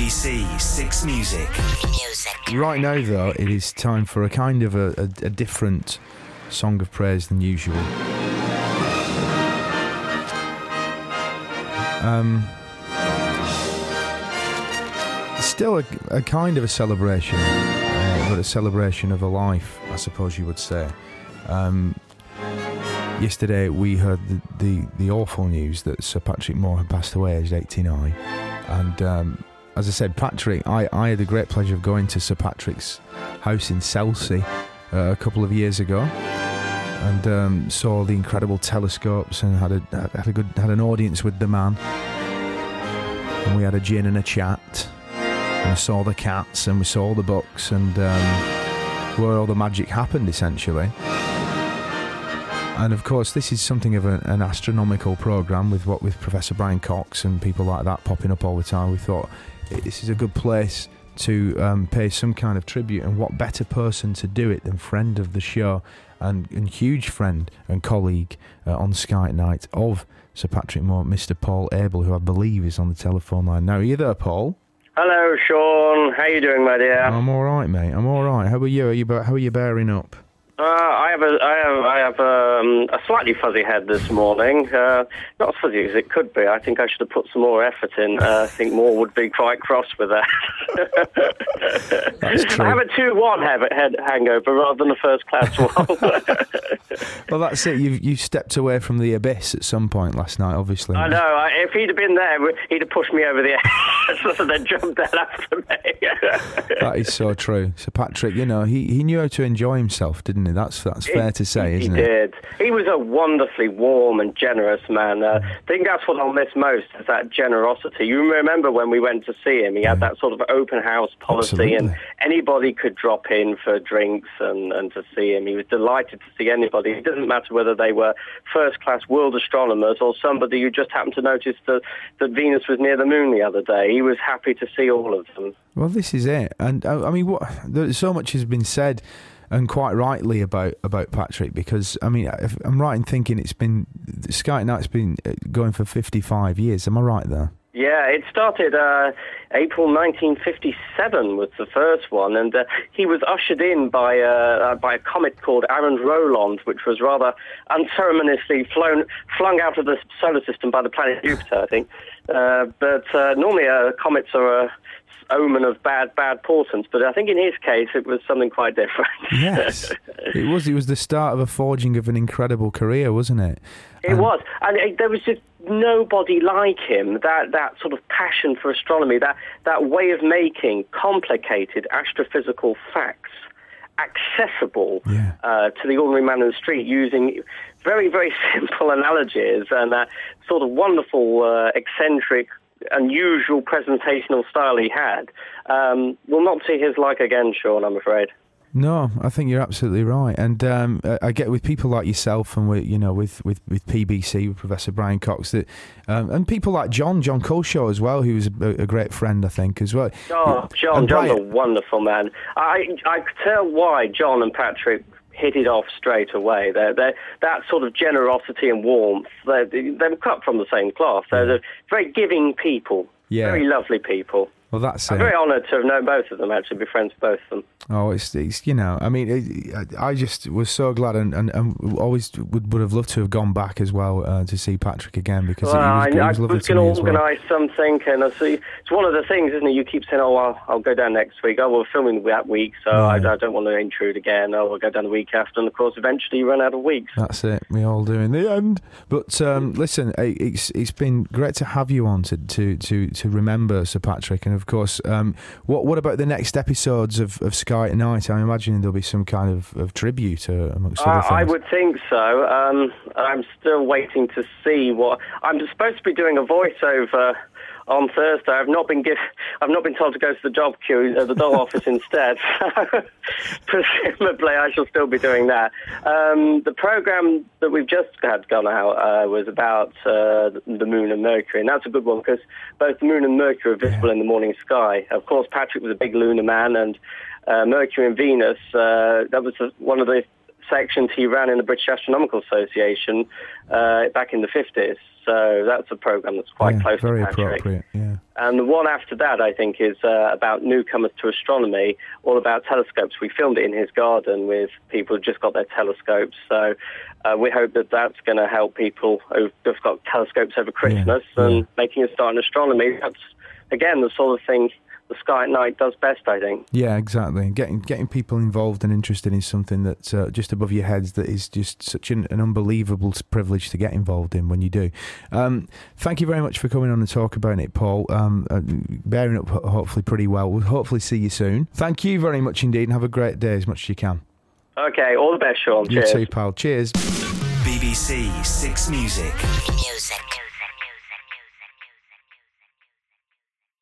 BBC Six Music. Right now, though, it is time for a kind of a different song of praise than usual. Still a kind of a celebration, but a celebration of a life, I suppose you would say. Yesterday we heard the awful news that Sir Patrick Moore had passed away aged 89, and as I said, Patrick, I had the great pleasure of going to Sir Patrick's house in Selsey a couple of years ago, and saw the incredible telescopes and had an audience with the man, and we had a gin and a chat, and I saw the cats and we saw all the books, and where all the magic happened essentially. And of course, this is something of an astronomical programme with Professor Brian Cox and people like that popping up all the time. We thought this is a good place to pay some kind of tribute, and what better person to do it than friend of the show and huge friend and colleague on Sky at Night of Sir Patrick Moore, Mr. Paul Abel, who I believe is on the telephone line now. Are you there, Paul? Hello, Sean. How you doing, my dear? I'm all right, mate. I'm all right. How are you? How are you bearing up? I have a slightly fuzzy head this morning. Not as fuzzy as it could be. I think I should have put some more effort in. I think Moore would be quite cross with that. That's true. I have a 2-1 head hangover rather than a first-class one. Well, that's it. You stepped away from the abyss at some point last night, obviously. I know. If he'd have been there, he'd have pushed me over the edge and then jumped down after me. That is so true. Sir Patrick, he knew how to enjoy himself, didn't he? That's fair to say, isn't it? He did. He was a wonderfully warm and generous man. I think that's what I'll miss most, is that generosity. You remember when we went to see him, he had that sort of open house policy. Absolutely. And anybody could drop in for drinks and to see him. He was delighted to see anybody. It doesn't matter whether they were first-class world astronomers or somebody who just happened to notice that Venus was near the moon the other day. He was happy to see all of them. Well, this is it. And, so much has been said, and quite rightly, about Patrick, because, if I'm right in thinking Sky at Night's been going for 55 years. Am I right there? Yeah, it started April 1957 was the first one, and he was ushered in by a comet called Aaron Roland, which was rather unceremoniously flung out of the solar system by the planet Jupiter, I think. But normally comets are a omen of bad portents, but I think in his case it was something quite different. Yes, it was. It was the start of a forging of an incredible career, wasn't it? It was, and there was just nobody like him. That sort of passion for astronomy, that way of making complicated astrophysical facts accessible to the ordinary man in the street, using very, very simple analogies and that sort of wonderful, eccentric, unusual presentational style he had. We'll not see his like again, Sean, I'm afraid. No, I think you're absolutely right, and I get with people like yourself, and with PBC, with Professor Brian Cox, that and people like John Culshaw as well, who was a great friend, I think, as well. Oh, John's a wonderful man. I could tell why John and Patrick hit it off straight away. They're that sort of generosity and warmth. They were cut from the same cloth. They're very giving people, very lovely people. Well, that's I'm very honoured to have known both of them, actually, be friends with both of them. Oh, it's I just was so glad and always would have loved to have gone back as well to see Patrick again, because he was lovely to me as well. I was going to organise something, and I see it's one of the things, isn't it? You keep saying, I'll go down next week. We're filming that week, so I don't want to intrude again. We'll go down the week after, and of course, eventually you run out of weeks. That's it. We all do in the end. But listen, it's been great to have you on to remember Sir Patrick, and of course, what about the next episodes of Sky at Night? I'm imagining there'll be some kind of tribute amongst other things. I would think so. I'm still waiting to see what I'm supposed to be doing a voiceover on Thursday. I've not been told to go to the job queue at the dog office instead. Presumably, I shall still be doing that. The program that we've just had gone out was about the Moon and Mercury, and that's a good one because both the Moon and Mercury are visible in the morning sky. Of course, Patrick was a big lunar man, and Mercury and Venus. That was one of the sections he ran in the British Astronomical Association back in the 50s. So that's a program that's quite close very to Patrick. Appropriate, yeah. And the one after that, I think, is about newcomers to astronomy, all about telescopes. We filmed it in his garden with people who just got their telescopes. So we hope that that's going to help people who've just got telescopes over Christmas and making a start in astronomy. That's, again, the sort of thing the Sky at Night does best, I think. Yeah, exactly. Getting people involved and interested in something that's just above your heads, that is just such an unbelievable privilege to get involved in when you do. Thank you very much for coming on and talk about it, Paul. Bearing up hopefully pretty well. We'll hopefully see you soon. Thank you very much indeed, and have a great day as much as you can. Okay, all the best, Sean. You Cheers. too, pal. Cheers. BBC Six Music.